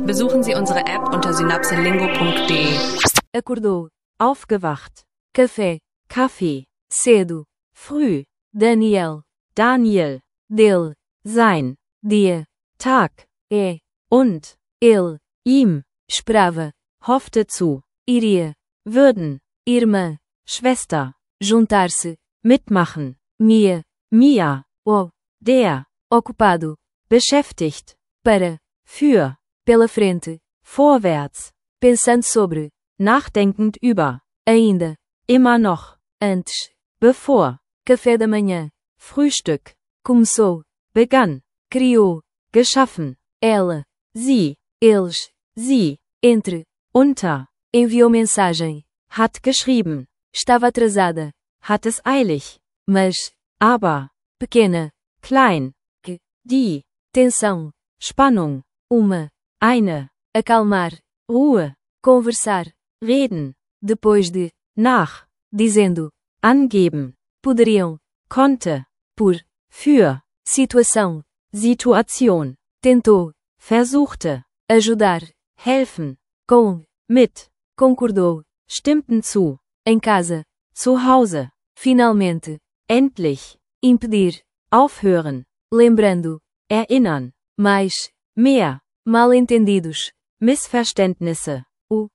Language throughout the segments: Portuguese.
Besuchen Sie unsere App unter synapselingo.de. Acordou. Aufgewacht. Café. Kaffee. Cedo. Früh. Daniel. Daniel. Dele. Sein. Dia. Tag. Und. Ele. Ihm. Esperava. Hoffte zu. Iria. Würden. Irmã. Schwester. Juntar-se. Mitmachen. Mir. Mia. Der. Ocupado. Beschäftigt. Para. Für. Pela frente. Vorwärts. Pensando sobre. Nachdenkend über. Ainda. Immer noch. Antes. Bevor. Café da manhã. Frühstück. Começou. Begann. Criou. Geschaffen. Ela. Sie. Eles. Sie. Entre. Unter. Enviou mensagem. Hat geschrieben. Estava atrasada. Hat es eilig. Mas. Aber. Pequena. Klein. Die. Tensão. Spannung. Uma. Eine. Acalmar. Ruhe. Conversar. Reden. Depois de. Nach. Dizendo. Angeben. Poderiam. Konnte. Por. Für. Situação. Situation. Tentou. Versuchte. Ajudar. Helfen. Com. Mit. Concordou. Stimmten zu. Em casa. Zu Hause. Finalmente. Endlich. Impedir. Aufhören. Lembrando. Erinnern. Mais. Mehr. Mal-entendidos. Missverständnisse.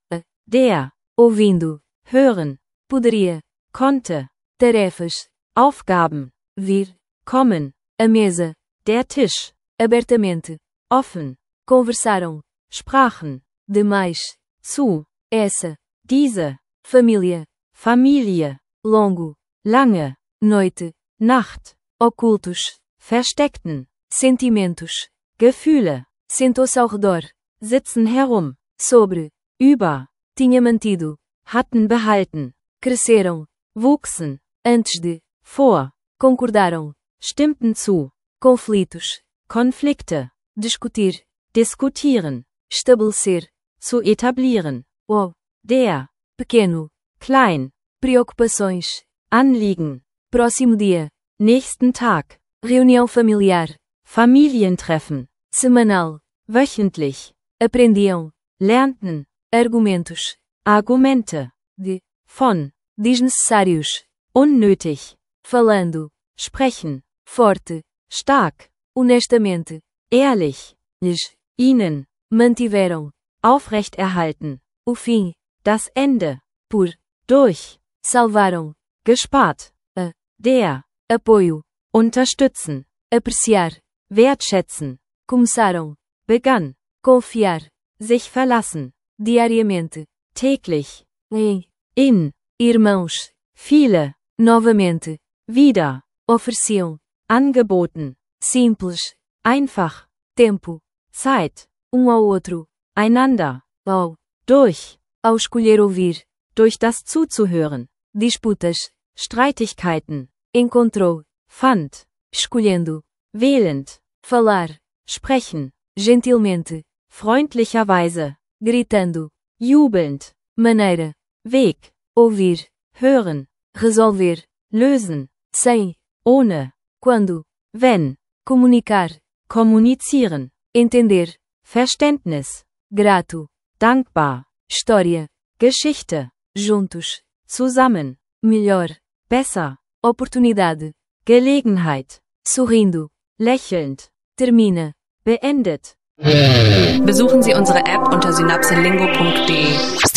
Der. Ouvindo. Hören. Poderia. Konnte. Tarefas. Aufgaben. Vir. Kommen. A mesa. Der Tisch. Abertamente. Offen. Conversaram. Sprachen. Demais. Zu. Essa. Diese. Família. Familie. Longo. Lange. Noite. Nacht. Ocultos. Versteckten. Sentimentos. Gefühle. Sentou-se ao redor. Sitzen herum. Sobre. Über. Tinha mantido. Hatten behalten. Cresceram. Wuchsen. Antes de. Vor. Concordaram. Stimmten zu. Conflitos. Konflikte. Discutir. Diskutieren. Estabelecer. Zu etablieren. Der. Pequeno. Klein. Preocupações. Anliegen. Próximo dia. Nächsten Tag. Reunião familiar. Familientreffen. Semanal. Wöchentlich. Aprendiam. Lernten. Argumentos. Argumente. De. Von. Desnecessários. Unnötig. Falando. Sprechen. Forte. Stark. Honestamente. Ehrlich. Lhes. Ihnen. Mantiveram. Aufrechterhalten. O fim. Das Ende. Por. Durch. Salvaram. Gespart. Der. Apoio. Unterstützen. Apreciar. Wertschätzen. Começaram. Begann. Confiar. Sich verlassen. Diariamente. Täglich. In. Irmãos. Viele. Novamente. Wieder. Ofereciam. Angeboten. Simples. Einfach. Tempo. Zeit. Ao outro. Einander. Durch. Ao escolher ouvir. Durch das zuzuhören. Disputas. Streitigkeiten. Encontrou. Fand. Escolhendo. Wählend. Falar. Sprechen. Gentilmente. Freundlicherweise. Gritando. Jubelnd. Maneira. Weg. Ouvir. Hören. Resolver. Lösen. Sem. Ohne. Quando. Wenn. Comunicar. Kommunizieren. Entender. Verständnis. Grato. Dankbar. História. Geschichte. Juntos. Zusammen. Melhor. Besser. Oportunidade. Gelegenheit. Sorrindo. Lächelnd. Termina. Beendet. Besuchen Sie unsere App unter synapselingo.de.